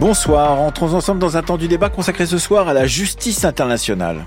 Bonsoir, entrons ensemble dans un temps du débat consacré ce soir à la justice internationale.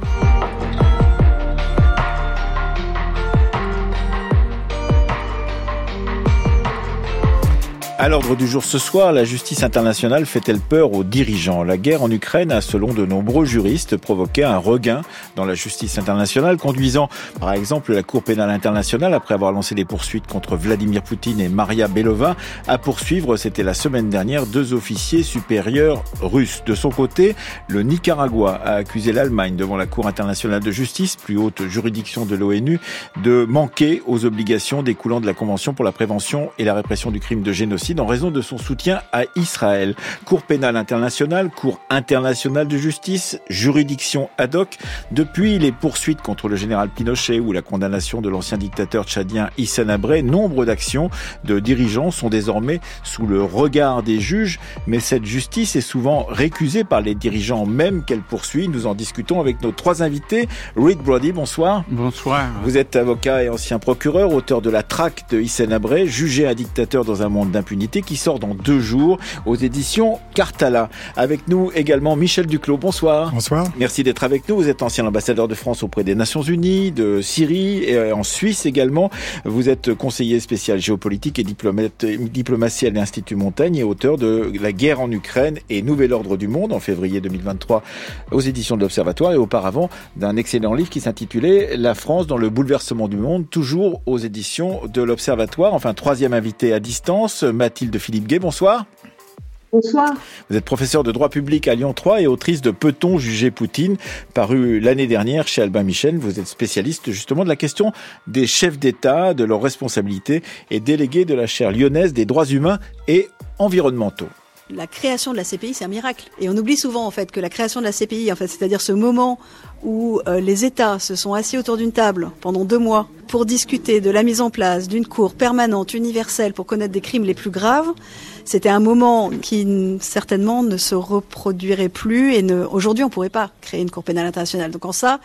À l'ordre du jour ce soir, la justice internationale fait-elle peur aux dirigeants ? La guerre en Ukraine a, selon de nombreux juristes, provoqué un regain dans la justice internationale, conduisant par exemple la Cour pénale internationale, après avoir lancé des poursuites contre Vladimir Poutine et Maria Belova, à poursuivre, c'était la semaine dernière, 2 officiers supérieurs russes. De son côté, le Nicaragua a accusé l'Allemagne devant la Cour internationale de justice, plus haute juridiction de l'ONU, de manquer aux obligations découlant de la Convention pour la prévention et la répression du crime de génocide en raison de son soutien à Israël. Cour pénale internationale, Cour internationale de justice, juridiction ad hoc. Depuis les poursuites contre le général Pinochet ou la condamnation de l'ancien dictateur tchadien Hissène Habré, nombre d'actions de dirigeants sont désormais sous le regard des juges, mais cette justice est souvent récusée par les dirigeants même qu'elle poursuit. Nous en discutons avec nos 3 invités. Reed Brody, bonsoir. Bonsoir. Vous êtes avocat et ancien procureur, auteur de La traque de Hissène Habré, jugé un dictateur dans un monde d'impunité, qui sort dans 2 jours aux éditions Cartala. Avec nous également Michel Duclos. Bonsoir. Bonsoir. Merci d'être avec nous. Vous êtes ancien ambassadeur de France auprès des Nations Unies, de Syrie et en Suisse également. Vous êtes conseiller spécial géopolitique et diplomatie à l'Institut Montaigne et auteur de La guerre en Ukraine et Nouvel ordre du monde en février 2023 aux éditions de l'Observatoire, et auparavant d'un excellent livre qui s'intitulait La France dans le bouleversement du monde, toujours aux éditions de l'Observatoire. Enfin, 3e invité à distance, Mathilde Philippe-Gay, bonsoir. Bonsoir. Vous êtes professeur de droit public à Lyon 3 et autrice de Peut-on juger Poutine, paru l'année dernière chez Albin Michel. Vous êtes spécialiste justement de la question des chefs d'État, de leurs responsabilités et délégué de la chaire lyonnaise des droits humains et environnementaux. La création de la CPI, c'est un miracle. Et on oublie souvent, en fait, que la création de la CPI, en fait, c'est-à-dire ce moment où les États se sont assis autour d'une table pendant 2 mois pour discuter de la mise en place d'une cour permanente, universelle, pour connaître des crimes les plus graves, c'était un moment qui certainement ne se reproduirait plus et aujourd'hui on ne pourrait pas créer une cour pénale internationale. Donc en ça,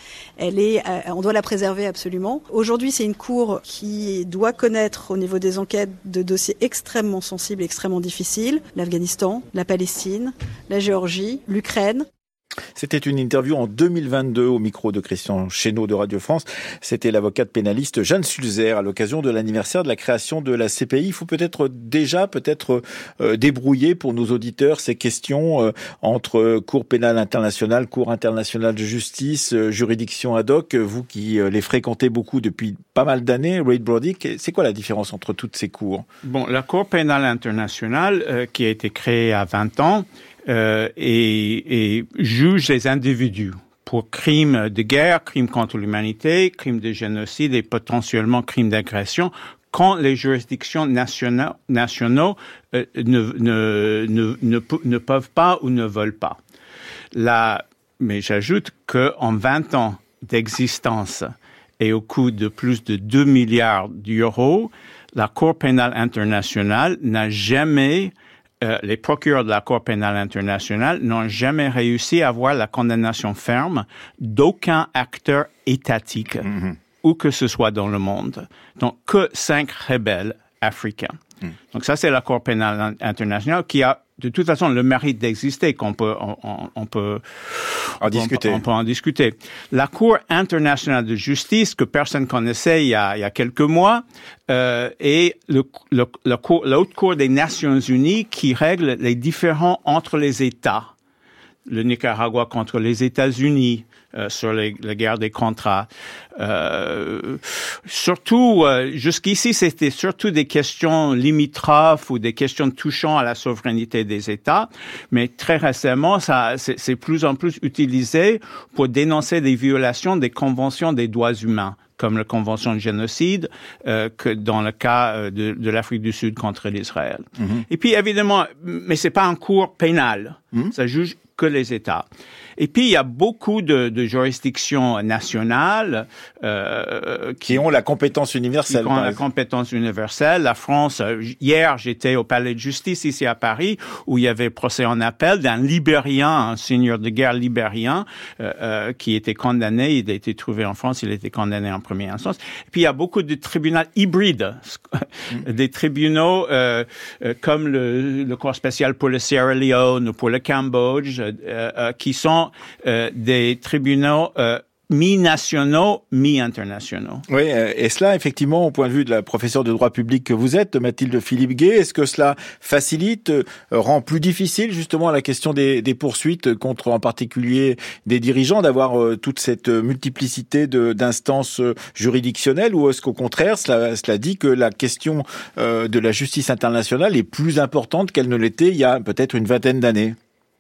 on doit la préserver absolument. Aujourd'hui, c'est une cour qui doit connaître au niveau des enquêtes de dossiers extrêmement sensibles et extrêmement difficiles. L'Afghanistan, la Palestine, la Géorgie, l'Ukraine. C'était une interview en 2022 au micro de Christian Chesneau de Radio France. C'était l'avocate pénaliste Jeanne Sulzer à l'occasion de l'anniversaire de la création de la CPI. Il faut peut-être débrouiller pour nos auditeurs ces questions entre Cour pénale internationale, Cour internationale de justice, juridiction ad hoc. Vous qui les fréquentez beaucoup depuis pas mal d'années, Reed Brody, c'est quoi la différence entre toutes ces cours ? Bon, la Cour pénale internationale qui a été créée à 20 ans et juge les individus pour crimes de guerre, crimes contre l'humanité, crimes de génocide et potentiellement crimes d'agression quand les juridictions nationaux ne peuvent pas ou ne veulent pas. Mais j'ajoute qu'en 20 ans d'existence et au coût de plus de 2 milliards d'euros, la Cour pénale internationale n'a jamais les procureurs de la Cour pénale internationale n'ont jamais réussi à avoir la condamnation ferme d'aucun acteur étatique, où que ce soit dans le monde. Donc, que 5 rebelles africains. Donc, ça, c'est la Cour pénale internationale qui a, de toute façon, le mérite d'exister, on peut en discuter. La Cour internationale de justice, que personne connaissait il y a quelques mois, est l'autre Cour des Nations Unies qui règle les différends entre les États. Le Nicaragua contre les États-Unis, sur la guerre des contrats. Surtout, jusqu'ici, c'était surtout des questions limitrophes ou des questions touchant à la souveraineté des États. Mais très récemment, c'est plus en plus utilisé pour dénoncer des violations des conventions des droits humains, comme la Convention de génocide, que dans le cas de l'Afrique du Sud contre l'Israël. Et puis, évidemment, mais c'est pas un cours pénal. Ça juge que les États. Et puis, il y a beaucoup de juridictions nationales qui ont la compétence universelle. Qui ont la compétence universelle. La France, hier, j'étais au Palais de justice ici à Paris, où il y avait procès en appel d'un Libérien, un seigneur de guerre libérien, qui était condamné. Il a été trouvé en France, il a été condamné en première instance. Et puis, il y a beaucoup de tribunaux hybrides, des tribunaux comme le Cour spécial pour le Sierra Leone ou pour le Cambodge, qui sont des tribunaux mi-nationaux, mi-internationaux. Oui, et cela, effectivement, au point de vue de la professeure de droit public que vous êtes, Mathilde Philippe-Gay, est-ce que cela facilite, rend plus difficile justement la question des poursuites contre en particulier des dirigeants, d'avoir toute cette multiplicité d'instances juridictionnelles, ou est-ce qu'au contraire, cela dit que la question de la justice internationale est plus importante qu'elle ne l'était il y a peut-être une vingtaine d'années?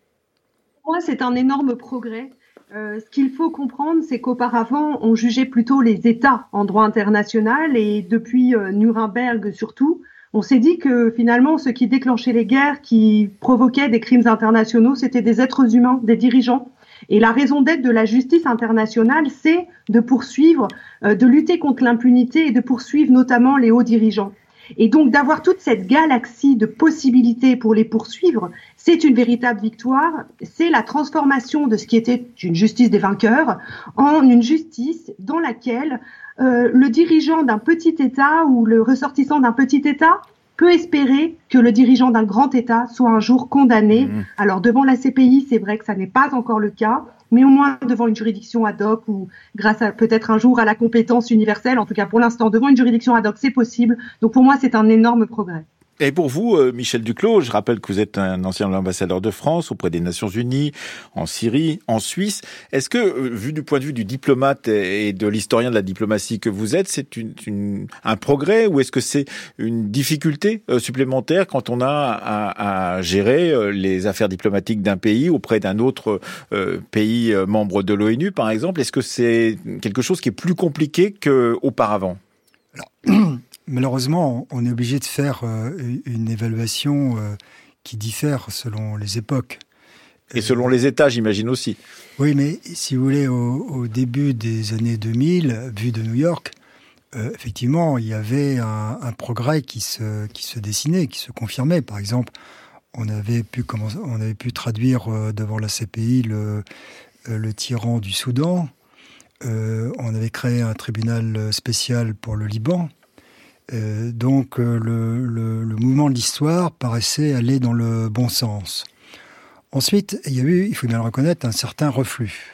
Pour moi, c'est un énorme progrès. Ce qu'il faut comprendre, c'est qu'auparavant, on jugeait plutôt les États en droit international, et depuis Nuremberg surtout, on s'est dit que finalement, ce qui déclenchait les guerres, qui provoquait des crimes internationaux, c'était des êtres humains, des dirigeants. Et la raison d'être de la justice internationale, c'est de poursuivre, de lutter contre l'impunité et de poursuivre notamment les hauts dirigeants. Et donc d'avoir toute cette galaxie de possibilités pour les poursuivre, c'est une véritable victoire. C'est la transformation de ce qui était une justice des vainqueurs en une justice dans laquelle le dirigeant d'un petit État ou le ressortissant d'un petit État peut espérer que le dirigeant d'un grand État soit un jour condamné. Alors devant la CPI, c'est vrai que ça n'est pas encore le cas, mais au moins devant une juridiction ad hoc ou grâce à peut-être un jour à la compétence universelle. En tout cas, pour l'instant, devant une juridiction ad hoc, c'est possible. Donc pour moi, c'est un énorme progrès. Et pour vous, Michel Duclos, je rappelle que vous êtes un ancien ambassadeur de France auprès des Nations Unies, en Syrie, en Suisse. Est-ce que, vu du point de vue du diplomate et de l'historien de la diplomatie que vous êtes, c'est un progrès, ou est-ce que c'est une difficulté supplémentaire quand on a à gérer les affaires diplomatiques d'un pays auprès d'un autre pays membre de l'ONU, par exemple? Est-ce que c'est quelque chose qui est plus compliqué qu'auparavant? Alors, malheureusement, on est obligé de faire une évaluation qui diffère selon les époques. Et selon les États, j'imagine aussi. Oui, mais si vous voulez, au début des années 2000, vu de New York, effectivement, il y avait un progrès qui se dessinait, qui se confirmait. Par exemple, on avait pu traduire devant la CPI le tyran du Soudan. On avait créé un tribunal spécial pour le Liban. Donc le mouvement de l'histoire paraissait aller dans le bon sens. Ensuite, il y a eu, il faut bien le reconnaître, un certain reflux.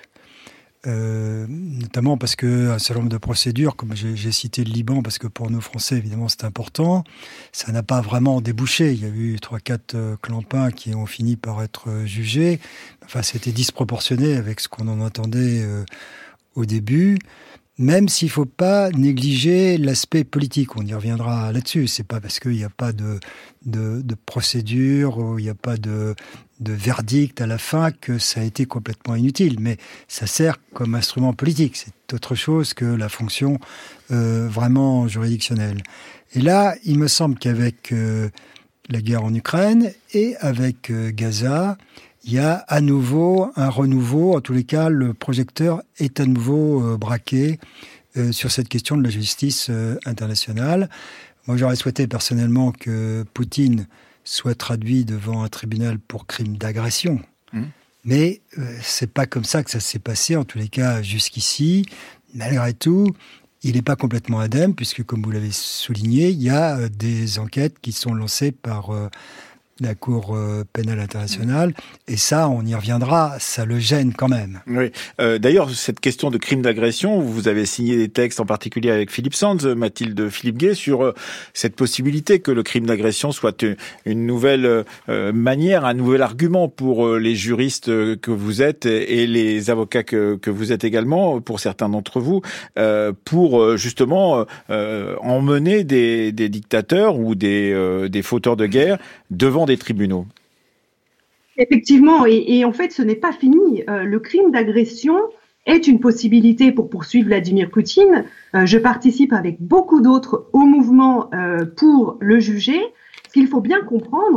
Notamment parce qu'un certain nombre de procédures, comme j'ai cité le Liban, parce que pour nous Français, évidemment, c'est important, ça n'a pas vraiment débouché. Il y a eu 3-4 clampins qui ont fini par être jugés. Enfin, c'était disproportionné avec ce qu'on en entendait au début. Même s'il ne faut pas négliger l'aspect politique, on y reviendra là-dessus. C'est pas parce qu'il n'y a pas de procédure, ou il n'y a pas de verdict à la fin que ça a été complètement inutile. Mais ça sert comme instrument politique. C'est autre chose que la fonction vraiment juridictionnelle. Et là, il me semble qu'avec la guerre en Ukraine et avec Gaza, il y a à nouveau un renouveau. En tous les cas, le projecteur est à nouveau braqué sur cette question de la justice internationale. Moi, j'aurais souhaité personnellement que Poutine soit traduit devant un tribunal pour crime d'agression. Mais c'est pas comme ça que ça s'est passé, en tous les cas jusqu'ici. Malgré tout, il n'est pas complètement indemne, puisque, comme vous l'avez souligné, il y a des enquêtes qui sont lancées par la Cour pénale internationale, et ça, on y reviendra, ça le gêne quand même. Oui. D'ailleurs, cette question de crime d'agression, vous avez signé des textes, en particulier avec Philippe Sands, Mathilde Philippe-Gay, sur cette possibilité que le crime d'agression soit une nouvelle manière, un nouvel argument pour les juristes que vous êtes et les avocats que vous êtes également, pour certains d'entre vous, pour justement emmener des dictateurs ou des fauteurs de guerre devant des tribunaux. Effectivement, et en fait, ce n'est pas fini. Le crime d'agression est une possibilité pour poursuivre Vladimir Poutine. Je participe avec beaucoup d'autres au mouvement pour le juger. Ce qu'il faut bien comprendre,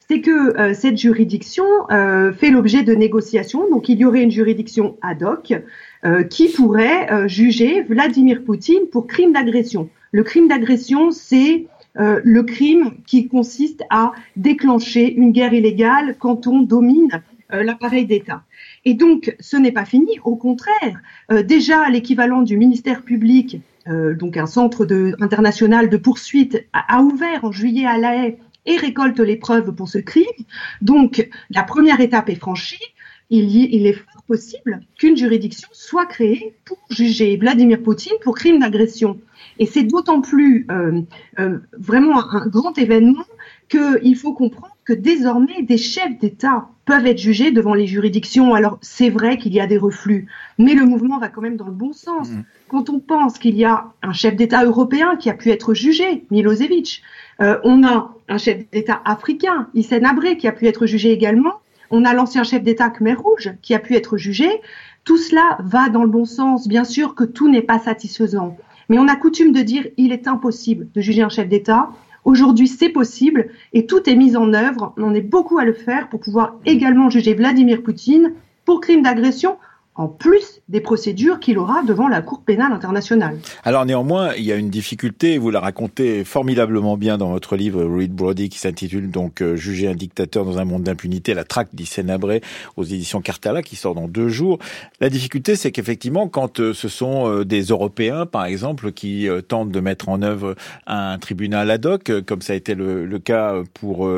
c'est que cette juridiction fait l'objet de négociations. Donc, il y aurait une juridiction ad hoc qui pourrait juger Vladimir Poutine pour crime d'agression. Le crime d'agression, c'est le crime qui consiste à déclencher une guerre illégale quand on domine l'appareil d'État. Et donc, ce n'est pas fini. Au contraire, déjà l'équivalent du ministère public, donc un centre international de poursuite, a ouvert en juillet à La Haye et récolte les preuves pour ce crime. Donc, la première étape est franchie. Il est fort possible qu'une juridiction soit créée pour juger Vladimir Poutine pour crime d'agression. Et c'est d'autant plus vraiment un grand événement qu'il faut comprendre que désormais, des chefs d'État peuvent être jugés devant les juridictions. Alors, c'est vrai qu'il y a des reflux, mais le mouvement va quand même dans le bon sens. Quand on pense qu'il y a un chef d'État européen qui a pu être jugé, Milosevic, on a un chef d'État africain, Hissène Habré, qui a pu être jugé également, on a l'ancien chef d'État Khmer Rouge qui a pu être jugé. Tout cela va dans le bon sens. Bien sûr que tout n'est pas satisfaisant, mais on a coutume de dire il est impossible de juger un chef d'État. Aujourd'hui, c'est possible et tout est mis en œuvre. On est beaucoup à le faire pour pouvoir également juger Vladimir Poutine pour crime d'agression, en plus des procédures qu'il aura devant la Cour pénale internationale. Alors néanmoins, il y a une difficulté, vous la racontez formidablement bien dans votre livre Reed Brody qui s'intitule donc Juger un dictateur dans un monde d'impunité, la traque d'Hissène Habré aux éditions Cartala qui sort dans 2 jours. La difficulté, c'est qu'effectivement, quand ce sont des Européens, par exemple, qui tentent de mettre en œuvre un tribunal ad hoc, comme ça a été le cas pour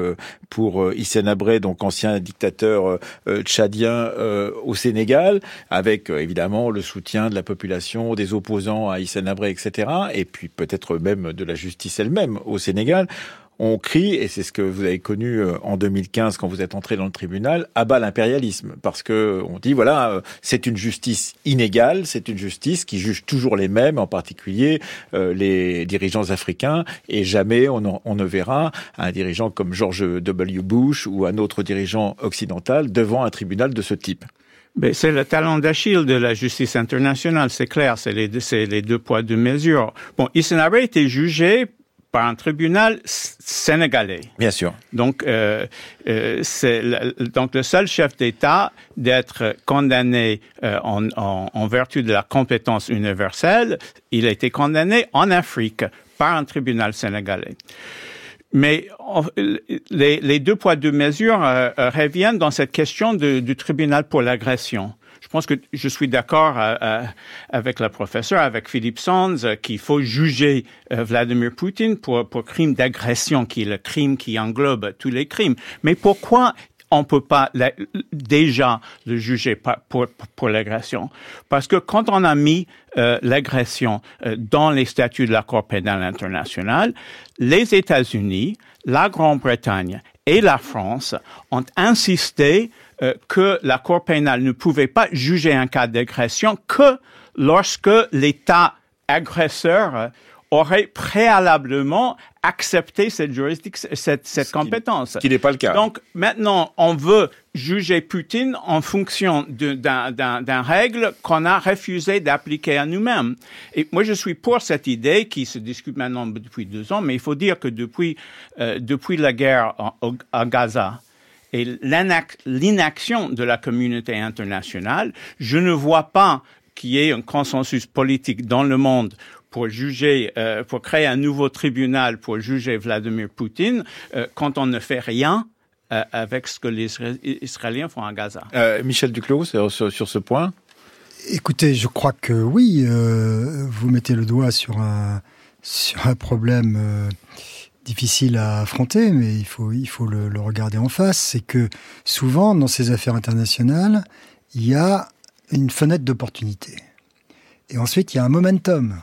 Hissène Habré, donc ancien dictateur tchadien au Sénégal, avec évidemment le soutien de la population, des opposants à Hissène Habré, etc. Et puis peut-être même de la justice elle-même au Sénégal. On crie, et c'est ce que vous avez connu en 2015 quand vous êtes entré dans le tribunal, à bas l'impérialisme. Parce que on dit, voilà, c'est une justice inégale, c'est une justice qui juge toujours les mêmes, en particulier les dirigeants africains, et jamais on ne verra un dirigeant comme George W. Bush ou un autre dirigeant occidental devant un tribunal de ce type. Mais c'est le talon d'Achille de la justice internationale, c'est clair, c'est les 2 poids 2 mesures. Bon, Hissène Habré a été jugé par un tribunal sénégalais. Bien sûr. Donc, c'est donc le seul chef d'État d'être condamné en vertu de la compétence universelle. Il a été condamné en Afrique par un tribunal sénégalais. Mais les 2 poids 2 mesures reviennent dans cette question du tribunal pour l'agression. Je pense que je suis d'accord avec la professeure, avec Philippe Sands, qu'il faut juger Vladimir Poutine pour crime d'agression, qui est le crime qui englobe tous les crimes. Mais pourquoi on peut pas déjà le juger pour l'agression? Parce que quand on a mis l'agression dans les statuts de la Cour pénale internationale, les États-Unis, la Grande-Bretagne et la France ont insisté que la Cour pénale ne pouvait pas juger un cas d'agression que lorsque l'État agresseur aurait préalablement accepté cette juridiction, cette compétence. Ce qui n'est pas le cas. Donc, maintenant, on veut juger Poutine en fonction d'un règle qu'on a refusé d'appliquer à nous-mêmes. Et moi, je suis pour cette idée qui se discute maintenant depuis 2 ans, mais il faut dire que depuis la guerre à Gaza, et l'inaction de la communauté internationale, je ne vois pas qu'il y ait un consensus politique dans le monde pour juger, pour créer un nouveau tribunal pour juger Vladimir Poutine, quand on ne fait rien avec ce que les Israéliens font à Gaza. Michel Duclos, sur ce point? Écoutez, je crois que oui, vous mettez le doigt sur un problème difficile à affronter, mais il faut le regarder en face. C'est que souvent, dans ces affaires internationales, il y a une fenêtre d'opportunité. Et ensuite, il y a un momentum.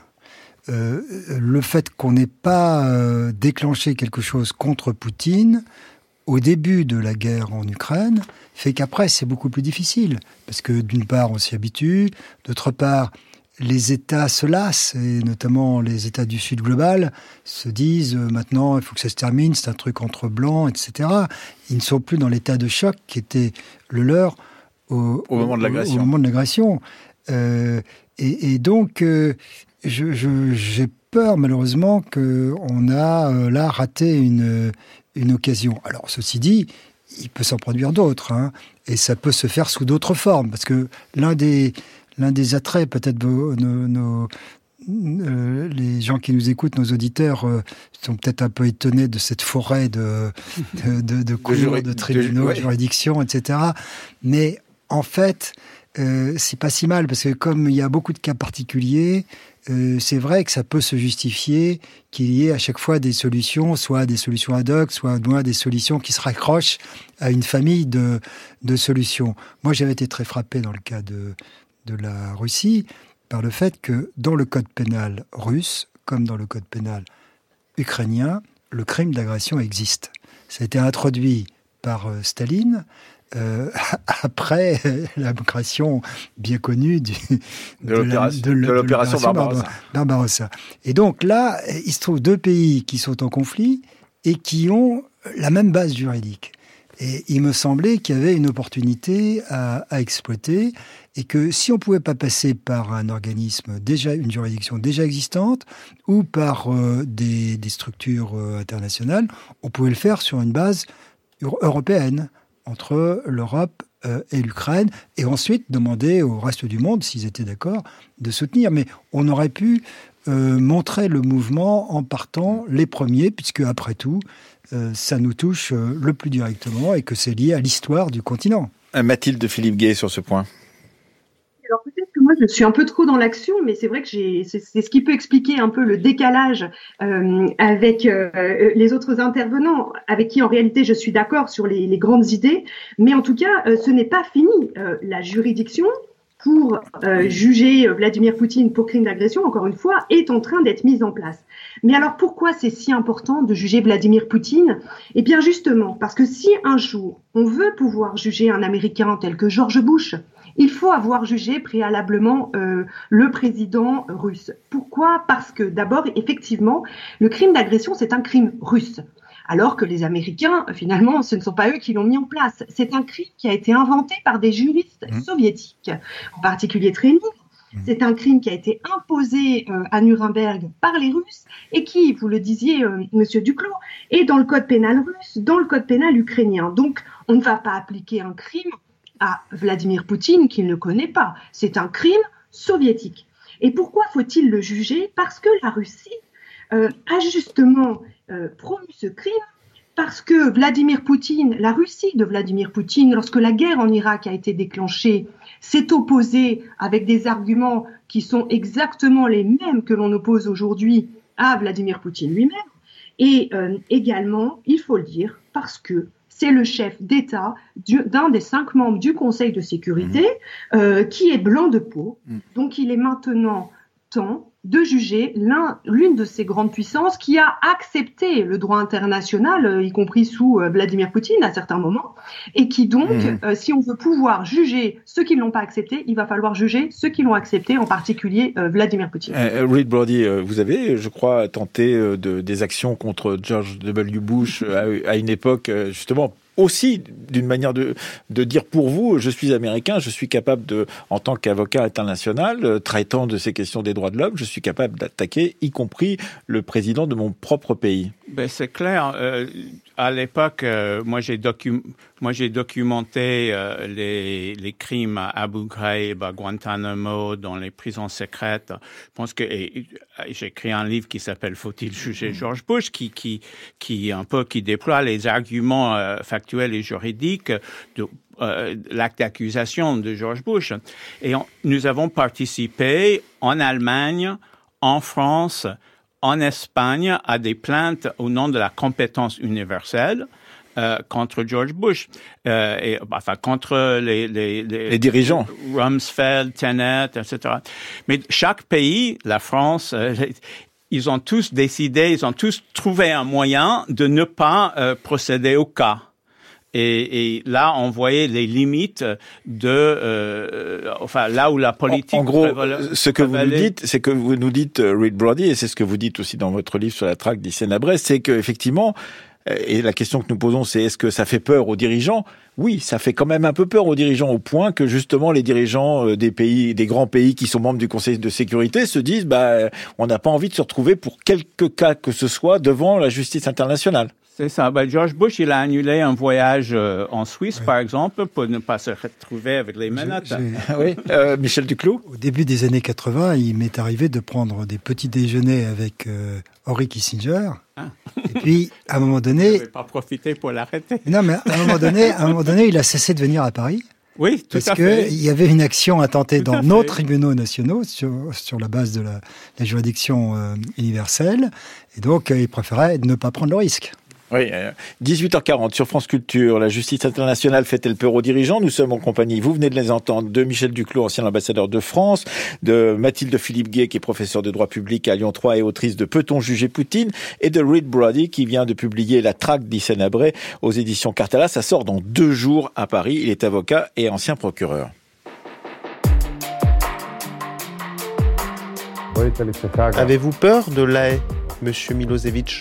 Le fait qu'on n'ait pas déclenché quelque chose contre Poutine au début de la guerre en Ukraine fait qu'après, c'est beaucoup plus difficile. Parce que d'une part, on s'y habitue, d'autre part, les États se lassent, et notamment les États du Sud global se disent maintenant il faut que ça se termine, c'est un truc entre blancs, etc. Ils ne sont plus dans l'état de choc qui était le leur au moment de l'agression. Et donc, j'ai peur, malheureusement, qu'on a là raté une occasion. Alors, ceci dit, il peut s'en produire d'autres, hein, et ça peut se faire sous d'autres formes, parce que l'un des attraits, peut-être les gens qui nous écoutent, nos auditeurs, sont peut-être un peu étonnés de cette forêt de cours, de tribunaux, de juridictions, etc. Mais en fait, c'est pas si mal, parce que comme il y a beaucoup de cas particuliers, c'est vrai que ça peut se justifier qu'il y ait à chaque fois des solutions, soit des solutions ad hoc, soit des solutions qui se raccrochent à une famille de solutions. Moi, j'avais été très frappé dans le cas de la Russie par le fait que dans le code pénal russe, comme dans le code pénal ukrainien, le crime d'agression existe. Ça a été introduit par Staline après l'agression bien connue de l'opération Barbarossa. Et donc là, il se trouve 2 pays qui sont en conflit et qui ont la même base juridique. Et il me semblait qu'il y avait une opportunité à exploiter, et que si on ne pouvait pas passer par un organisme une juridiction déjà existante, ou par des structures internationales, on pouvait le faire sur une base européenne, entre l'Europe et l'Ukraine, et ensuite demander au reste du monde, s'ils étaient d'accord, de soutenir. Mais on aurait pu montrer le mouvement en partant les premiers, puisque après tout, ça nous touche le plus directement, et que c'est lié à l'histoire du continent. Mathilde Philippe-Gay sur ce point. Alors peut-être que moi je suis un peu trop dans l'action, mais c'est vrai que c'est ce qui peut expliquer un peu le décalage avec les autres intervenants, avec qui en réalité je suis d'accord sur les grandes idées, mais en tout cas ce n'est pas fini. La juridiction pour juger Vladimir Poutine pour crime d'agression, encore une fois, est en train d'être mise en place. Mais alors pourquoi c'est si important de juger Vladimir Poutine ? Eh bien justement, parce que si un jour on veut pouvoir juger un Américain tel que George Bush, il faut avoir jugé préalablement le président russe. Pourquoi ? Parce que d'abord, effectivement, le crime d'agression, c'est un crime russe. Alors que les Américains, finalement, ce ne sont pas eux qui l'ont mis en place. C'est un crime qui a été inventé par des juristes soviétiques, en particulier Trenin. C'est un crime qui a été imposé à Nuremberg par les Russes et qui, vous le disiez, Monsieur Duclos, est dans le code pénal russe, dans le code pénal ukrainien. Donc, on ne va pas appliquer un crime à Vladimir Poutine qu'il ne connaît pas. C'est un crime soviétique. Et pourquoi faut-il le juger ? Parce que la Russie a justement promu ce crime, parce que Vladimir Poutine, la Russie de Vladimir Poutine, lorsque la guerre en Irak a été déclenchée, s'est opposée avec des arguments qui sont exactement les mêmes que l'on oppose aujourd'hui à Vladimir Poutine lui-même. Et également, il faut le dire, parce que c'est le chef d'État d'un des 5 membres du Conseil de sécurité qui est blanc de peau. Donc il est maintenant temps de juger l'une de ces grandes puissances qui a accepté le droit international, y compris sous Vladimir Poutine à certains moments, et qui donc, si on veut pouvoir juger ceux qui ne l'ont pas accepté, il va falloir juger ceux qui l'ont accepté, en particulier Vladimir Poutine. Reed Brody, vous avez, je crois, tenté des actions contre George W. Bush à une époque, justement, aussi d'une manière de dire pour vous, je suis américain, je suis capable en tant qu'avocat international, traitant de ces questions des droits de l'homme, je suis capable d'attaquer, y compris le président de mon propre pays. Ben c'est clair. À l'époque, moi j'ai documenté les crimes à Abu Ghraib, à Guantanamo, dans les prisons secrètes. Je pense que j'ai écrit un livre qui s'appelle Faut-il juger George Bush, qui déploie les arguments factuels et juridiques de l'acte d'accusation de George Bush. Et nous avons participé en Allemagne, en France, en Espagne, à des plaintes au nom de la compétence universelle contre George Bush, contre les dirigeants, Rumsfeld, Tenet, etc. Mais chaque pays, la France, ils ont tous décidé, ils ont tous trouvé un moyen de ne pas procéder au cas. Et là, on voyait les limites là où la politique... En gros, ce que vous nous dites, Reed Brody, et c'est ce que vous dites aussi dans votre livre sur la traque d'Hissène Habré, c'est qu'effectivement, Et la question que nous posons, c'est est-ce que ça fait peur aux dirigeants ? Oui, ça fait quand même un peu peur aux dirigeants au point que justement les dirigeants des grands pays qui sont membres du Conseil de sécurité se disent on n'a pas envie de se retrouver pour quelque cas que ce soit devant la justice internationale. C'est ça. George Bush, il a annulé un voyage en Suisse, par exemple, pour ne pas se retrouver avec les menottes. Oui. Michel Duclos. Au début des années 80, il m'est arrivé de prendre des petits déjeuners avec Henry Kissinger. Et puis, à un moment donné... Je n'avais pas profité pour l'arrêter. Non, mais à un moment donné, il a cessé de venir à Paris. Oui, tout à fait. Parce qu'il y avait une action intentée dans nos tribunaux nationaux sur la base de la juridiction universelle. Et donc, il préférait ne pas prendre le risque. Oui, 18h40 sur France Culture. La justice internationale fait-elle peur aux dirigeants ? Nous sommes en compagnie, vous venez de les entendre, de Michel Duclos, ancien ambassadeur de France, de Mathilde Philippe-Gay, qui est professeure de droit public à Lyon 3 et autrice de Peut-on juger Poutine ? Et de Reed Brody, qui vient de publier La traque d'Hissène Habré aux éditions Cartala. Ça sort dans 2 jours à Paris. Il est avocat et ancien procureur. Avez-vous peur de La Haye, Monsieur Milosevic?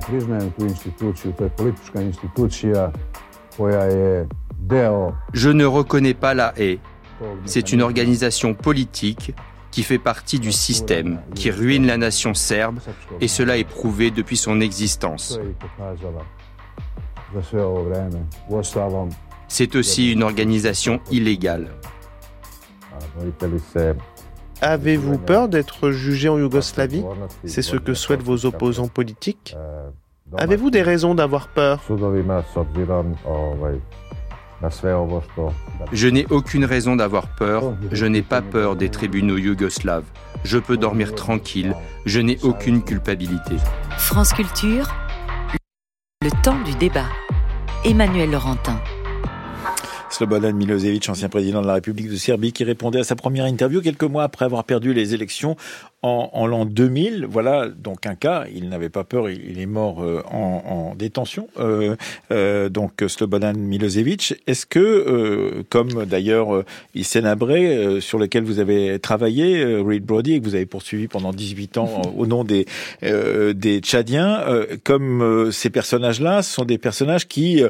Je ne reconnais pas La Haye. C'est une organisation politique qui fait partie du système, qui ruine la nation serbe, et cela est prouvé depuis son existence. C'est aussi une organisation illégale. Avez-vous peur d'être jugé en Yougoslavie? C'est ce que souhaitent vos opposants politiques. Avez-vous des raisons d'avoir peur? Je n'ai aucune raison d'avoir peur. Je n'ai pas peur des tribunaux yougoslaves. Je peux dormir tranquille. Je n'ai aucune culpabilité. France Culture, le temps du débat. Emmanuel Laurentin. Slobodan Milosevic, ancien président de la République de Serbie, qui répondait à sa première interview quelques mois après avoir perdu les élections en l'an 2000. Voilà donc un cas. Il n'avait pas peur. Il est mort en détention. Donc Slobodan Milosevic. Est-ce que, comme d'ailleurs Hissène Habré, sur lequel vous avez travaillé, Reed Brody, et que vous avez poursuivi pendant 18 ans au nom des Tchadiens, comme ces personnages-là, ce sont des personnages qu'il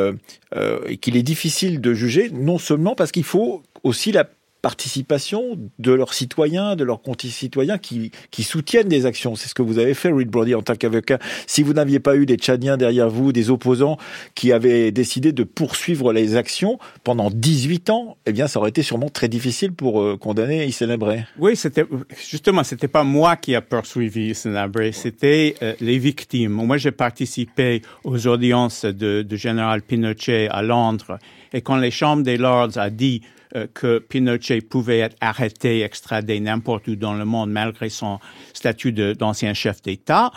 est difficile de juger, non seulement parce qu'il faut aussi la participation de leurs citoyens, de leurs concitoyens qui soutiennent des actions. C'est ce que vous avez fait, Reed Brody, en tant qu'avocat. Si vous n'aviez pas eu des Tchadiens derrière vous, des opposants qui avaient décidé de poursuivre les actions pendant 18 ans, eh bien, ça aurait été sûrement très difficile pour condamner Hissène Habré. Oui, c'était pas moi qui a poursuivi Hissène Habré, c'était les victimes. Moi, j'ai participé aux audiences de général Pinochet à Londres, et quand les chambres des Lords a dit que Pinochet pouvait être arrêté, extradé n'importe où dans le monde malgré son statut d'ancien chef d'État,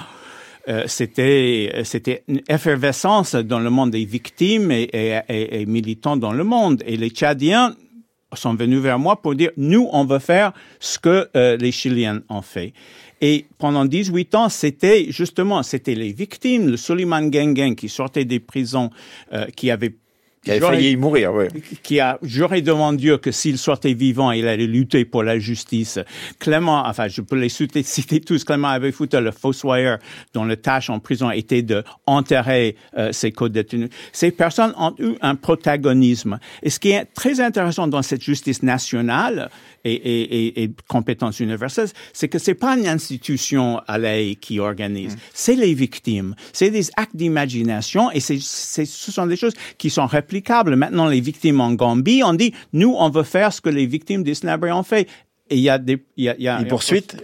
c'était une effervescence dans le monde des victimes et militants dans le monde. Et les Tchadiens sont venus vers moi pour dire, nous, on veut faire ce que les Chiliens ont fait. Et pendant 18 ans, c'était les victimes, le Suleiman Gengeng qui sortait des prisons, qui avait failli y mourir, oui. Qui a juré devant Dieu que s'il sortait vivant, il allait lutter pour la justice. Clément, enfin, je peux les citer tous. Clément Abefouta, le fossoyeur, dont la tâche en prison était de enterrer ses co-détenus. Ces personnes ont eu un protagonisme. Et ce qui est très intéressant dans cette justice nationale et compétence universelle, c'est que c'est pas une institution à La Haye qui organise. C'est les victimes. C'est des actes d'imagination et ce sont des choses qui sont réplicables. Maintenant, les victimes en Gambie, on dit, nous, on veut faire ce que les victimes d'Hissène Habré ont fait. Et il y a des poursuites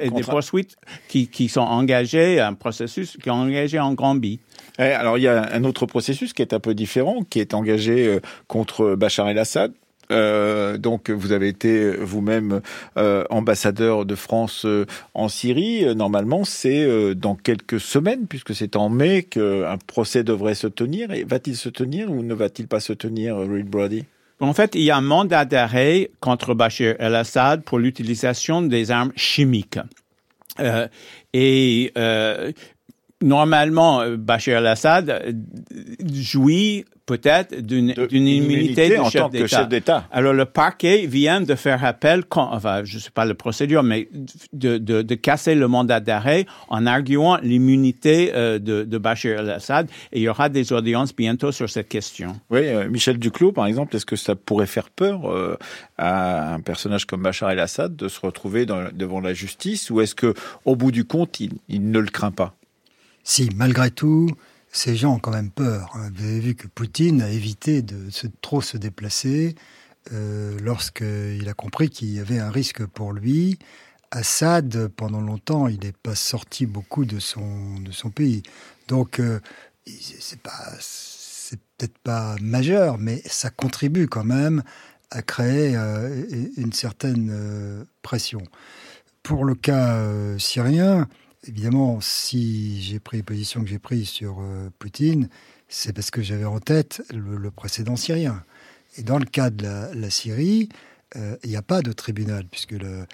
qui sont engagées, un processus qui est engagé en Gambie. Alors, il y a un autre processus qui est un peu différent, qui est engagé contre Bachar el-Assad. Donc vous avez été vous-même ambassadeur de France en Syrie. Normalement, c'est dans quelques semaines, puisque c'est en mai qu'un procès devrait se tenir. Et va-t-il se tenir ou ne va-t-il pas se tenir, Reed Brody? En fait, il y a un mandat d'arrêt contre Bachar el-Assad pour l'utilisation des armes chimiques. Normalement, Bachar el-Assad jouit peut-être d'une immunité de en chef tant que chef d'État. Alors, le parquet vient de faire appel, je ne sais pas la procédure, mais de casser le mandat d'arrêt en arguant l'immunité de Bachar el-Assad. Et il y aura des audiences bientôt sur cette question. Oui, Michel Duclos, par exemple, est-ce que ça pourrait faire peur à un personnage comme Bachar el-Assad de se retrouver devant la justice, ou est-ce que, au bout du compte, il ne le craint pas? Si, malgré tout, ces gens ont quand même peur. Vous avez vu que Poutine a évité de trop se déplacer lorsqu'il a compris qu'il y avait un risque pour lui. Assad, pendant longtemps, il n'est pas sorti beaucoup de son pays. Donc, c'est peut-être pas majeur, mais ça contribue quand même à créer une certaine pression. Pour le cas syrien, évidemment, si j'ai pris les positions que j'ai prises sur Poutine, c'est parce que j'avais en tête le précédent syrien. Et dans le cas de la Syrie, il n'y a pas de tribunal, puisque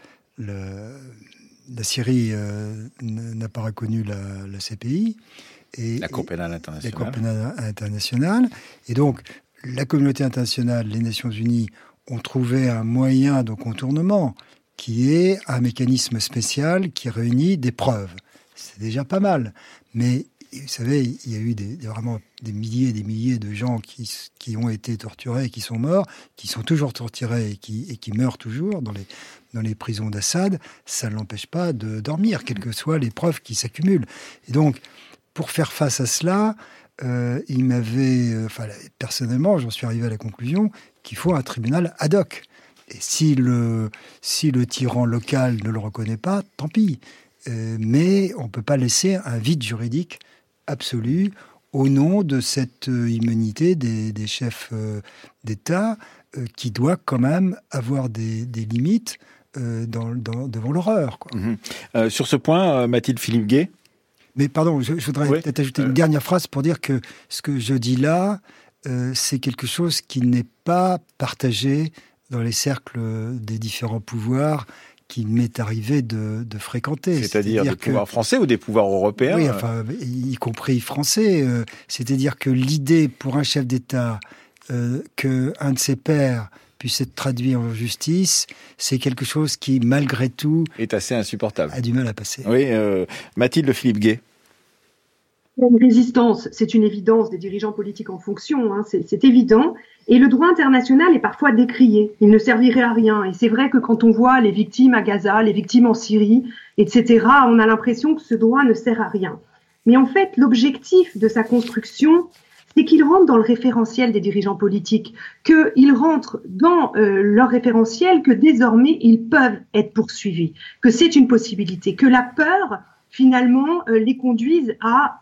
la Syrie n'a pas reconnu la CPI. La Cour pénale internationale. La Cour pénale internationale. Et donc, la communauté internationale, les Nations unies, ont trouvé un moyen de contournement qui est un mécanisme spécial qui réunit des preuves. C'est déjà pas mal. Mais vous savez, il y a eu vraiment des milliers et des milliers de gens qui ont été torturés et qui sont morts, qui sont toujours torturés et qui meurent toujours dans les prisons d'Assad. Ça ne l'empêche pas de dormir, quelles que soient les preuves qui s'accumulent. Et donc, pour faire face à cela, personnellement, j'en suis arrivé à la conclusion qu'il faut un tribunal ad hoc. Et si le tyran local ne le reconnaît pas, tant pis. Mais on ne peut pas laisser un vide juridique absolu au nom de cette immunité des chefs d'État qui doit quand même avoir des limites devant l'horreur. Sur ce point, Mathilde Philippe-Gay. Mais pardon, je voudrais peut-être ajouter une dernière phrase pour dire que ce que je dis là, c'est quelque chose qui n'est pas partagé dans les cercles des différents pouvoirs qu'il m'est arrivé de fréquenter. C'est-à-dire des pouvoirs français ou des pouvoirs européens? Oui, y compris français. C'est-à-dire que l'idée pour un chef d'État qu'un de ses pairs puisse être traduit en justice, c'est quelque chose qui, malgré tout, est assez insupportable. A du mal à passer. Oui, Mathilde Philippe-Gay. Une résistance, c'est une évidence des dirigeants politiques en fonction, c'est évident. Et le droit international est parfois décrié. Il ne servirait à rien. Et c'est vrai que quand on voit les victimes à Gaza, les victimes en Syrie, etc., on a l'impression que ce droit ne sert à rien. Mais en fait, l'objectif de sa construction, c'est qu'il rentre dans le référentiel des dirigeants politiques, qu'ils rentrent dans leur référentiel, que désormais, ils peuvent être poursuivis, que c'est une possibilité, que la peur, finalement, les conduise à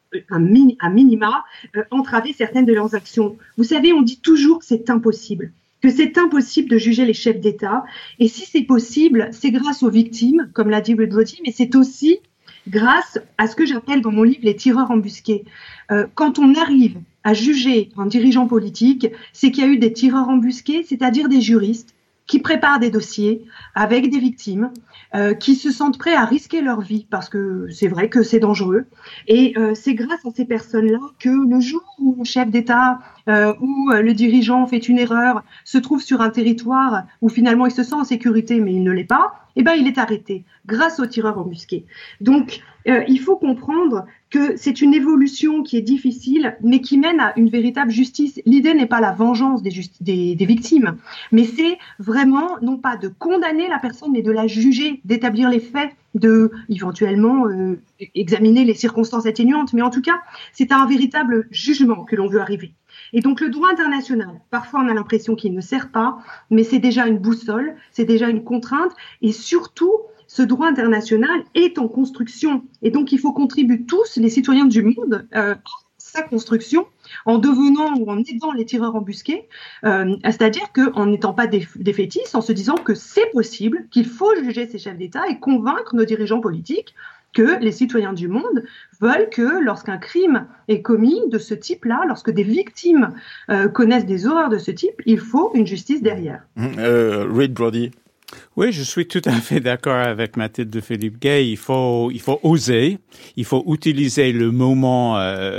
minima, entraver certaines de leurs actions. Vous savez, on dit toujours que c'est impossible de juger les chefs d'État. Et si c'est possible, c'est grâce aux victimes, comme l'a dit Reed Brody, mais c'est aussi grâce à ce que j'appelle dans mon livre les tireurs embusqués. Quand on arrive à juger un dirigeant politique, c'est qu'il y a eu des tireurs embusqués, c'est-à-dire des juristes qui préparent des dossiers avec des victimes, qui se sentent prêts à risquer leur vie, parce que c'est vrai que c'est dangereux. Et c'est grâce à ces personnes-là que le jour où le chef d'État ou le dirigeant fait une erreur, se trouve sur un territoire où finalement il se sent en sécurité, mais il ne l'est pas, il est arrêté, grâce aux tireurs embusqués. Donc, il faut comprendre que c'est une évolution qui est difficile, mais qui mène à une véritable justice. L'idée n'est pas la vengeance des victimes, mais c'est vraiment, non pas de condamner la personne, mais de la juger, d'établir les faits, de éventuellement examiner les circonstances atténuantes. Mais en tout cas, c'est à un véritable jugement que l'on veut arriver. Et donc le droit international, parfois on a l'impression qu'il ne sert pas, mais c'est déjà une boussole, c'est déjà une contrainte, et surtout, ce droit international est en construction. Et donc il faut contribuer tous, les citoyens du monde, à sa construction, en devenant ou en aidant les tireurs embusqués, c'est-à-dire qu'en n'étant pas défaitistes, en se disant que c'est possible, qu'il faut juger ces chefs d'État et convaincre nos dirigeants politiques que les citoyens du monde veulent que lorsqu'un crime est commis de ce type-là, lorsque des victimes connaissent des horreurs de ce type, il faut une justice derrière. Reed Brody. Oui, je suis tout à fait d'accord avec Mathilde de Philippe-Gay. Il faut oser, il faut utiliser le moment.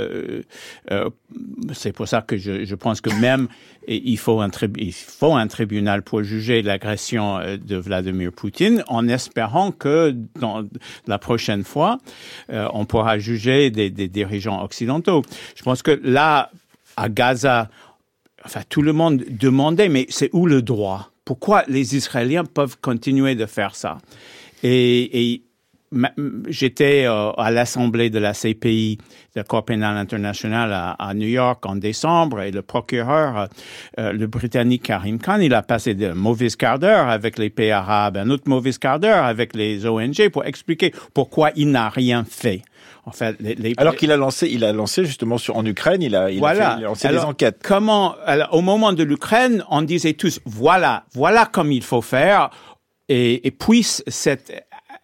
C'est pour ça que je pense que même il faut un tribunal pour juger l'agression de Vladimir Poutine, en espérant que dans la prochaine fois, on pourra juger des dirigeants occidentaux. Je pense que là, à Gaza, enfin, tout le monde demandait, mais c'est où le droit? Pourquoi les Israéliens peuvent continuer de faire ça? Et j'étais à l'Assemblée de la CPI, la Cour pénale internationale à New York en décembre, et le procureur, le Britannique Karim Khan, il a passé de mauvais quart d'heure avec les pays arabes, un autre mauvais quart d'heure avec les ONG pour expliquer pourquoi il n'a rien fait. En fait, alors qu'il a lancé justement en Ukraine, il a lancé des enquêtes. Au moment de l'Ukraine, on disait tous, voilà comme il faut faire, et puisse cette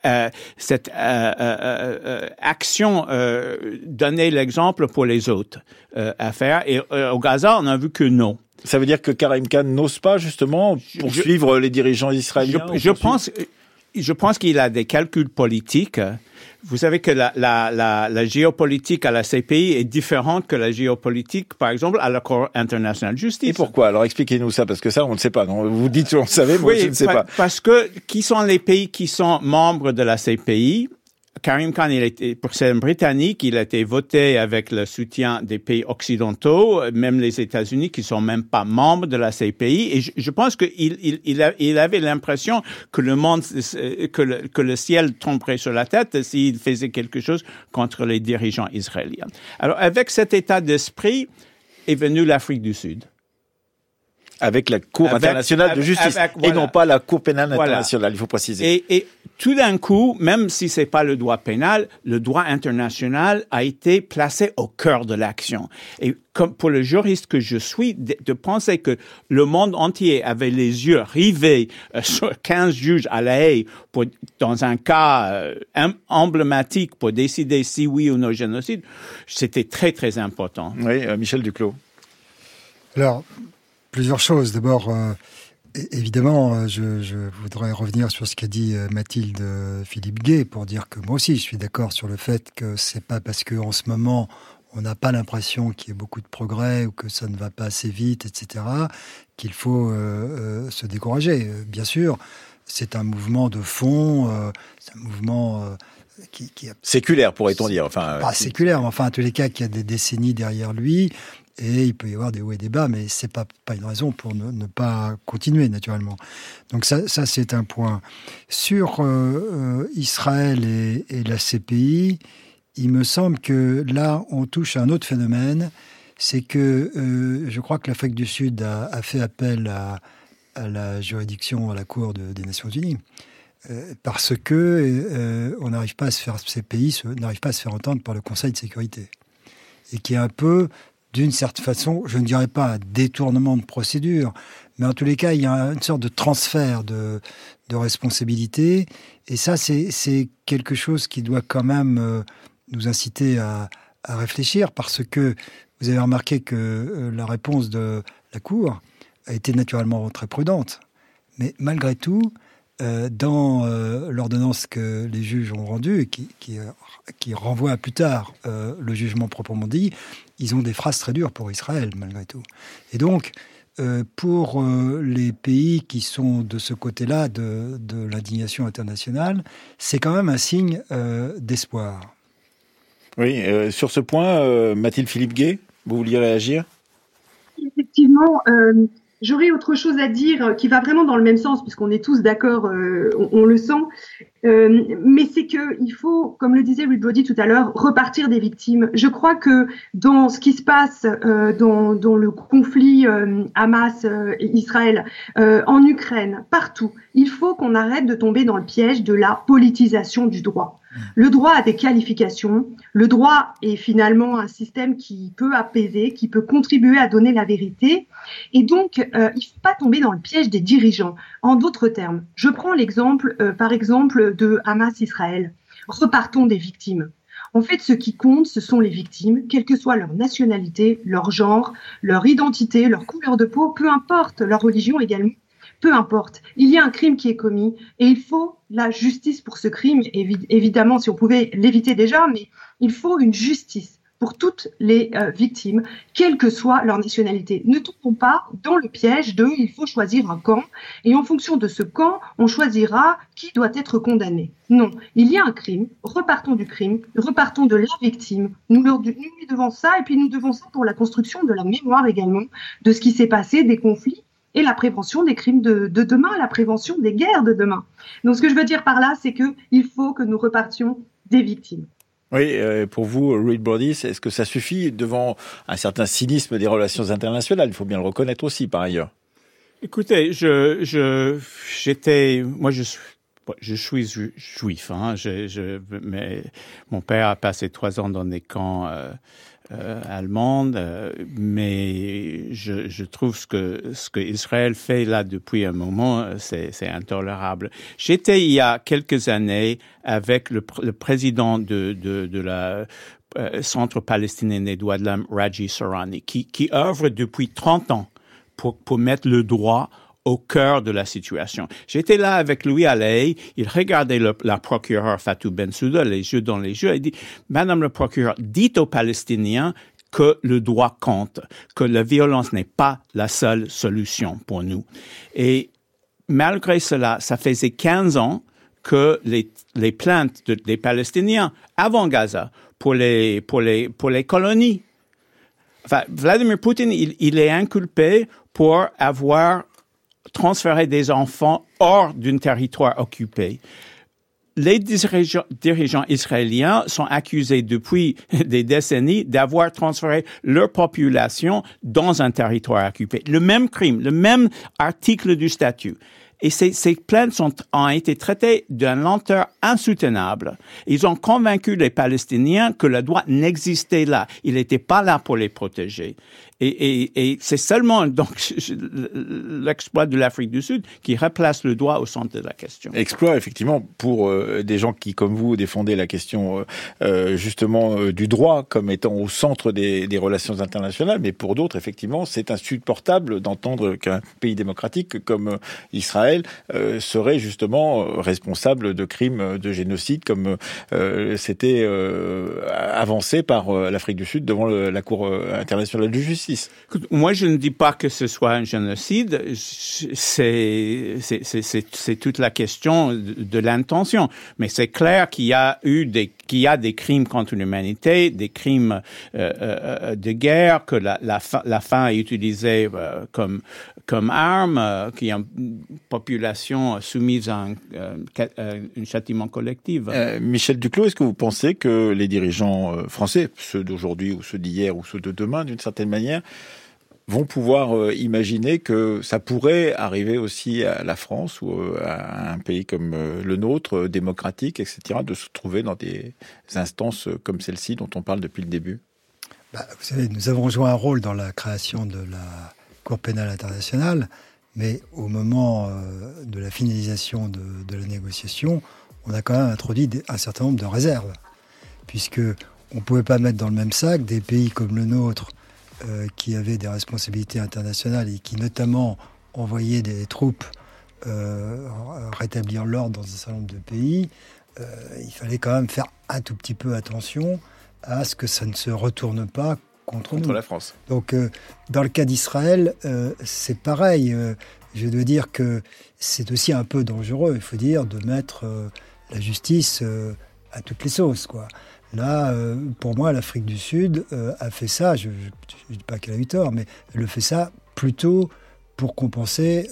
action donner l'exemple pour les autres à faire. Et au Gaza, on a vu que non. Ça veut dire que Karim Khan n'ose pas justement poursuivre les dirigeants israéliens? Je pense qu'il a des calculs politiques. Vous savez que la géopolitique à la CPI est différente que la géopolitique, par exemple, à la Cour internationale de justice. Et pourquoi? Alors expliquez-nous ça, parce que ça, on ne sait pas. Non, vous dites que on savait, moi je ne sais pas. Parce que qui sont les pays qui sont membres de la CPI? Karim Khan, pour c'est un Britannique, il a été voté avec le soutien des pays occidentaux, même les États-Unis qui sont même pas membres de la CPI. Et je pense qu'il avait l'impression que le monde, que le ciel tomberait sur la tête s'il faisait quelque chose contre les dirigeants israéliens. Alors, avec cet état d'esprit est venue l'Afrique du Sud. Avec la Cour internationale de justice, et non pas la Cour pénale internationale, il faut préciser. Et tout d'un coup, même si c'est pas le droit pénal, le droit international a été placé au cœur de l'action. Et comme pour le juriste que je suis, de penser que le monde entier avait les yeux rivés sur 15 juges à La Haye dans un cas emblématique pour décider si oui ou non génocide, c'était très, très important. Oui, Michel Duclos. Alors, plusieurs choses. D'abord, évidemment, je voudrais revenir sur ce qu'a dit Mathilde Philippe-Gay pour dire que moi aussi, je suis d'accord sur le fait que c'est pas parce qu'en ce moment, on n'a pas l'impression qu'il y ait beaucoup de progrès ou que ça ne va pas assez vite, etc., qu'il faut se décourager. Bien sûr, c'est un mouvement de fond, c'est un mouvement qui séculaire, pourrait-on dire. Enfin, pas séculaire, mais enfin, en tous les cas, qui a des décennies derrière lui. Et il peut y avoir des hauts et des bas, mais c'est pas une raison pour ne pas continuer, naturellement. Donc ça c'est un point. Sur Israël et la CPI, il me semble que là, on touche à un autre phénomène. C'est que je crois que l'Afrique du Sud a fait appel à la juridiction, à la Cour des Nations Unies. Parce que on n'arrive pas à se faire, ces pays n'arrivent pas à se faire entendre par le Conseil de sécurité. Et qui est un peu, d'une certaine façon, je ne dirais pas un détournement de procédure, mais en tous les cas, il y a une sorte de transfert de responsabilité. Et ça, c'est quelque chose qui doit quand même nous inciter à réfléchir, parce que vous avez remarqué que la réponse de la Cour a été naturellement très prudente. Mais malgré tout, dans l'ordonnance que les juges ont rendue, et qui renvoie à plus tard le jugement proprement dit, ils ont des phrases très dures pour Israël, malgré tout. Et donc, pour les pays qui sont de ce côté-là de l'indignation internationale, c'est quand même un signe d'espoir. Oui, sur ce point, Mathilde Philippe-Gay, vous vouliez réagir ? Effectivement, j'aurais autre chose à dire qui va vraiment dans le même sens, puisqu'on est tous d'accord, on le sent. Mais c'est que il faut, comme le disait Ruth tout à l'heure, repartir des victimes. Je crois que dans ce qui se passe dans le conflit Hamas-Israël, en Ukraine, partout, il faut qu'on arrête de tomber dans le piège de la politisation du droit. Le droit a des qualifications. Le droit est finalement un système qui peut apaiser, qui peut contribuer à donner la vérité. Et donc, il ne faut pas tomber dans le piège des dirigeants. En d'autres termes, je prends l'exemple, par exemple, de Hamas-Israël. Repartons des victimes. En fait, ce qui compte, ce sont les victimes, quelle que soit leur nationalité, leur genre, leur identité, leur couleur de peau, peu importe, leur religion également. peu importe. Il y a un crime qui est commis et il faut la justice pour ce crime. Évidemment, si on pouvait l'éviter déjà, mais il faut une justice pour toutes les victimes, quelle que soit leur nationalité. Ne tombons pas dans le piège de « il faut choisir un camp » et en fonction de ce camp, on choisira qui doit être condamné. Non, il y a un crime, repartons du crime, repartons de la victime. Nous lui devons ça et puis nous devons ça pour la construction de la mémoire également, de ce qui s'est passé, des conflits et la prévention des crimes de demain, la prévention des guerres de demain. Donc ce que je veux dire par là, c'est qu'il faut que nous repartions des victimes. Oui, pour vous, Reed Brody, est-ce que ça suffit devant un certain cynisme des relations internationales? Il faut bien le reconnaître aussi, par ailleurs. Écoutez, je suis juif, hein. Mais mon père a passé 3 ans dans des camps allemands, mais je trouve ce que Israël fait là depuis un moment, c'est intolérable. J'étais il y a quelques années avec le président de la Centre palestinien des droits de l'homme, Raji Sourani, qui œuvre depuis 30 ans pour mettre le droit au cœur de la situation. J'étais là avec lui à La Haye, il regardait la procureure Fatou Bensouda, les yeux dans les yeux, et dit « Madame le procureur, dites aux Palestiniens que le droit compte, que la violence n'est pas la seule solution pour nous. » Et malgré cela, ça faisait 15 ans que les plaintes des Palestiniens avant Gaza pour les colonies. Enfin, Vladimir Poutine, il est inculpé pour avoir transférer des enfants hors d'un territoire occupé. Les dirigeants israéliens sont accusés depuis des décennies d'avoir transféré leur population dans un territoire occupé. Le même crime, le même article du statut. Et ces plaintes ont été traitées d'une lenteur insoutenable. Ils ont convaincu les Palestiniens que le droit n'existait là. Il n'était pas là pour les protéger. Et c'est seulement donc l'exploit de l'Afrique du Sud qui replace le droit au centre de la question. Exploit, effectivement, pour des gens qui, comme vous, défendaient la question justement du droit comme étant au centre des relations internationales, mais pour d'autres, effectivement, c'est insupportable d'entendre qu'un pays démocratique comme Israël serait justement responsable de crimes de génocide, comme c'était avancé par l'Afrique du Sud devant la Cour internationale de justice. Moi, je ne dis pas que ce soit un génocide. C'est toute la question de l'intention. Mais c'est clair qu'il y a des crimes contre l'humanité, des crimes de guerre, que la faim est utilisée comme arme, qu'il y a une population soumise à un châtiment collectif. Michel Duclos, est-ce que vous pensez que les dirigeants français, ceux d'aujourd'hui ou ceux d'hier ou ceux de demain, d'une certaine manière, vont pouvoir imaginer que ça pourrait arriver aussi à la France ou à un pays comme le nôtre, démocratique, etc., de se trouver dans des instances comme celle-ci dont on parle depuis le début? Vous savez, nous avons joué un rôle dans la création de la Cour pénale internationale, mais au moment de la finalisation de la négociation, on a quand même introduit un certain nombre de réserves, puisque on ne pouvait pas mettre dans le même sac des pays comme le nôtre qui avaient des responsabilités internationales et qui notamment envoyaient des troupes rétablir l'ordre dans un certain nombre de pays. Il fallait quand même faire un tout petit peu attention à ce que ça ne se retourne pas contre nous. La France. Donc, dans le cas d'Israël, c'est pareil. Je dois dire que c'est aussi un peu dangereux, il faut dire, de mettre la justice à toutes les sauces, quoi. Là, pour moi, l'Afrique du Sud a fait ça, je ne dis pas qu'elle a eu tort, mais elle le fait ça plutôt pour compenser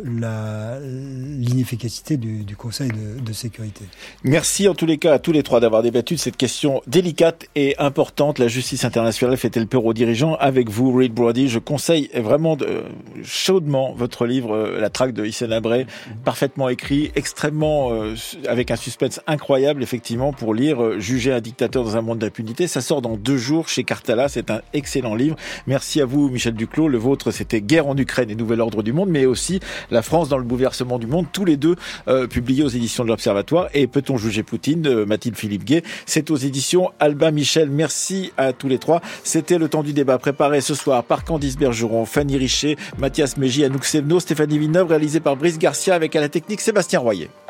l'inefficacité du Conseil de sécurité. Merci en tous les cas à tous les trois d'avoir débattu de cette question délicate et importante. La justice internationale fait-elle peur aux dirigeants? Avec vous, Reed Brody, je conseille vraiment chaudement votre livre, La traque de Hissène Habré, parfaitement écrit, extrêmement avec un suspense incroyable, effectivement, pour lire Juger un dictateur dans un monde d'impunité. Ça sort dans 2 jours chez Cartala, c'est un excellent livre. Merci à vous, Michel Duclos. Le vôtre, c'était Guerre en Ukraine et nouvelles Nouvel Ordre du Monde, mais aussi La France dans le bouleversement du monde, tous les deux publiés aux éditions de l'Observatoire. Et Peut-on juger Poutine de Mathilde Philippe-Gay, c'est aux éditions Albin Michel. Merci à tous les trois. C'était le temps du débat préparé ce soir par Candice Bergeron, Fanny Richer, Mathias Mégy, Anouk Sevno, Stéphanie Villeneuve, réalisé par Brice Garcia avec à la technique Sébastien Royer.